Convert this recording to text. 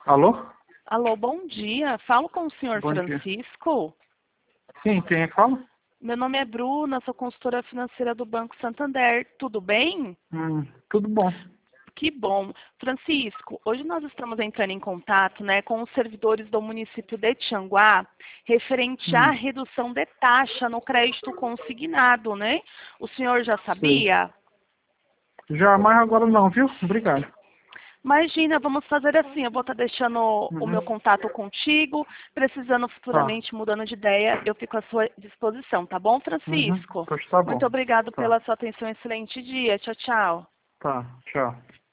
Alô? Alô, bom dia. Falo com o senhor Bom dia. Francisco. Sim, quem fala? Meu nome é Bruna, sou consultora financeira do Banco Santander. Tudo bem? Tudo bom. Que bom. Francisco, hoje nós estamos entrando em contato, com os servidores do município de Tianguá, referente à redução de taxa no crédito consignado, né? O senhor já Sei. sabia? Já, mas agora não, viu? Obrigado. Imagina, vamos fazer assim, eu vou estar deixando o meu contato contigo, precisando Tá. futuramente, mudando de ideia, eu fico à sua disposição, tá bom, Francisco? Pois tá bom. Muito obrigado Tá. pela sua atenção, excelente dia, tchau, tchau. Tá. Tchau.